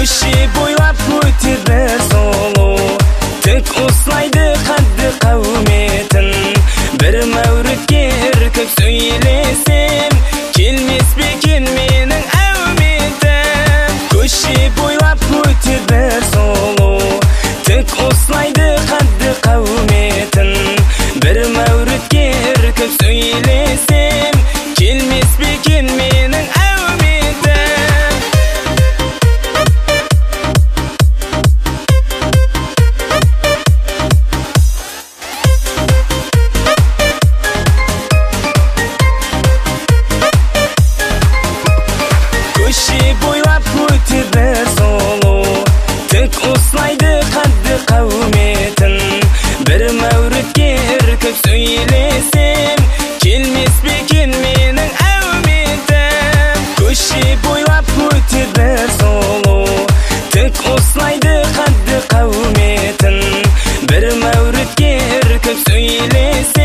Көше бойлап өтеді солу, тік ұслайды қадды қауметін. Бір мәуретке іркіп сөйлесем, келмес бе екен менің әуметім. Көше бойлап өтеді солу, тік ұслайды қадды қауметін. Бір мәуретке іркіп сөйлесем, келмес бе екен менің әуметім. Көше бойлап өтеді солу, тік ұслайды қадды қауметін. Бір мәуретке іркіп сөйлесем, келмес бе екен менің әуметім. Көше бойлап өтеді солу, тік ұслайды қадды қауметін. Бір мәуретке іркіп сөйлесем,